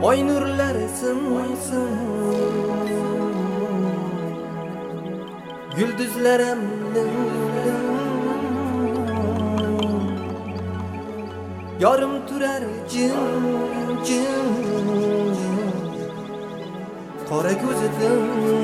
Oy nurlari sinsin, yulduzlarim yarım turar jim qora ko'zidim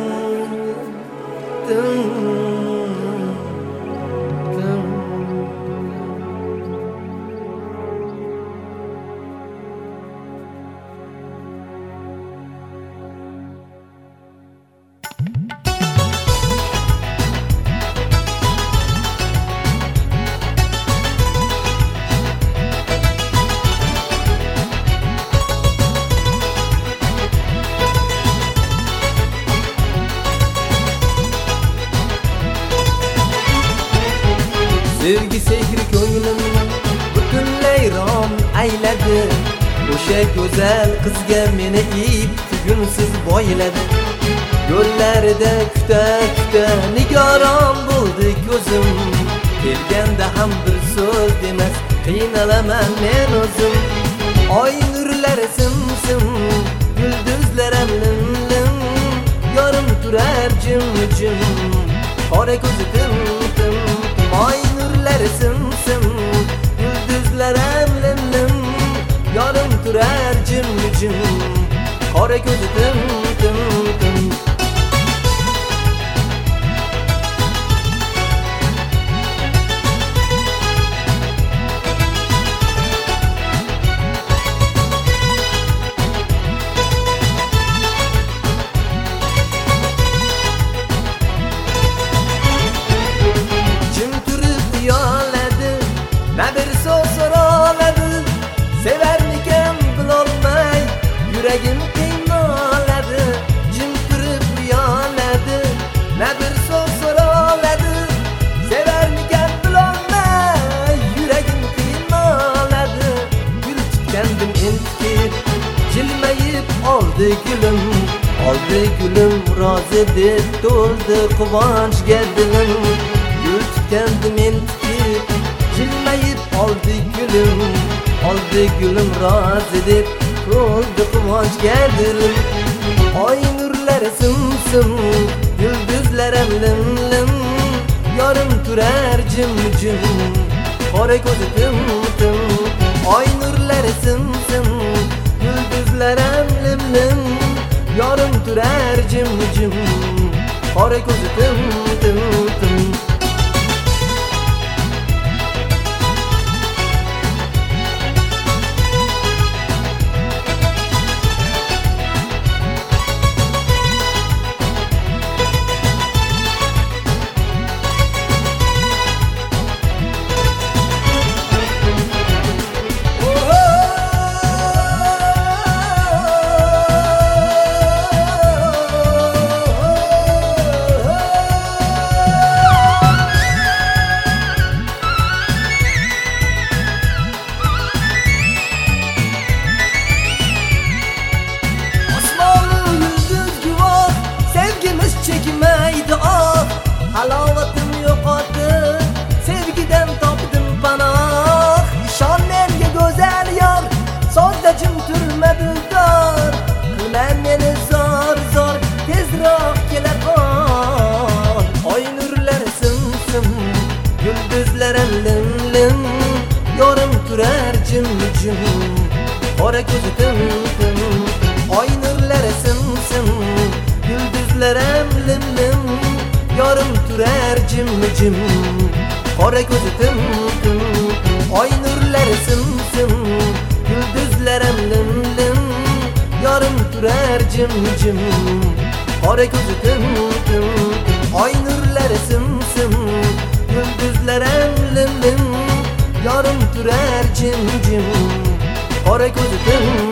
Sevgi sehri ko'nglim butunlay rom ayladi. O'sha go'zal qizga meni ip tugunsiz boyladi. Yo'llarida kuta nigoron bo'ldi ko'zim. Kelganda ham bir so'z demas, qiynalaman men o'zim. Oy nurlari simsim, yulduzlarim lim yorim turar jim qora ko'zidim oy nurlari simsim, yulduzlarim lim yorim turar jim qora ko'zidim ne bir söz soraladı, severmiken bilolmay yüreğim qiynaladı. Jim turib uyaladı, ne bir söz soraladı, severmiken bilolmay yüreğim qiynaladı. Gül tutgandim entikib, jilmayib oldi gülüm rozi deb to'ldi quvonchga dilim. Gül tutgandim entikib, jilmayib oldi gülüm rozi deb to'ldi quvonchga dilim. Oy nurlari simsim, yulduzlarim lim yorim turar jim qora ko'zidim oy nurlari simsim, yulduzlarim lim yorim turar jim qora ko'zidim çekmeydi ah, halovatim yo'qotdi, sevgidan topdim panoh. İshon menga go'zal yor, sodda jim turmadi dor. Qilma meni zor, tezroq kela qol. Oy nurlari simsim, yulduzlarim lim yorim turar jim qora ko'zidim oy nurlari simsim, yulduzlarim lim yorim turar jim qora ko'zidim oy nurlari simsim, yulduzlarim lim yorim turar jim qora ko'zidim oy nurlari simsim, yulduzlarim lim yorim turar jim qora ko'zidim